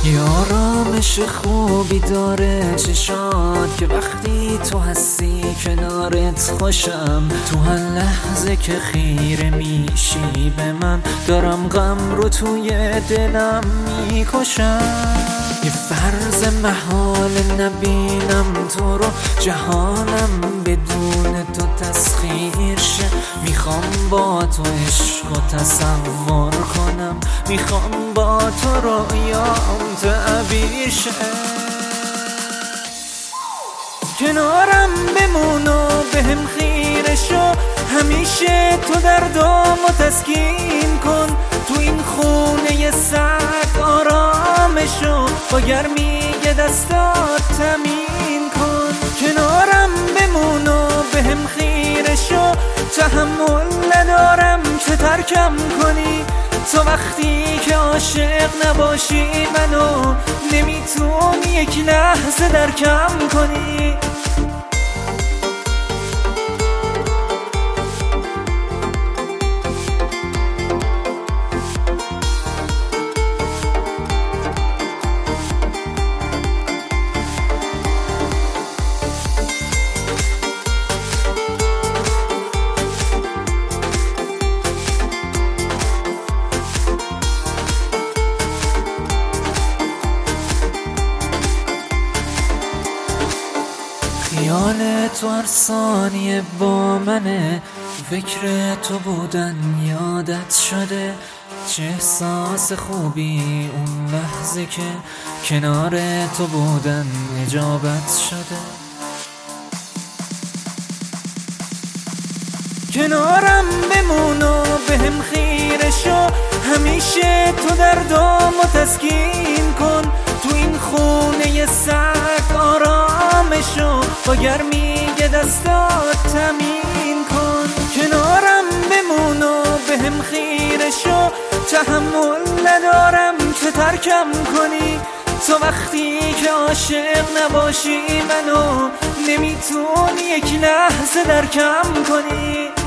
یه آرامش خوبی داره چشات که وقتی تو هستی کنارت خوشم. تو هر لحظه که خیره میشی به من دارم غم رو توی دلم میکشم. یه فرض محال نبینم تو رو، جهانم بدون تو تسخیر شه. میخوام با تو عشق و تصور کنم، میخوام با تو رویام تعبیر شه. کنارم بمون و بهم خیره شو، همیشه تو دردامو تسکین کن. تو این خونه سرد آرامشو با گرمی دستات تمین کن. کنارم بمون و بهم خیره شو، تحمل ندارم که ترکم کنی. تو وقتی که عاشق نباشی منو نمیتونی یک لحظه درکم کنی. خیال تو هر ثانیه با منه، فکر تو بودن یادت شده. چه احساس خوبی اون لحظه که کنار تو بودن اجابت شده. کنارم بمون و بهم خیره شو، همیشه تو دردامو تسکین کن. تو این خونه سرد آرامشو با گرمی دستات تمین کن. کنارم بمون و بهم خیره شو، تحمل ندارم که ترکم کنی. تو وقتی که عاشق نباشی منو نمیتونی یک لحظه درکم کنی.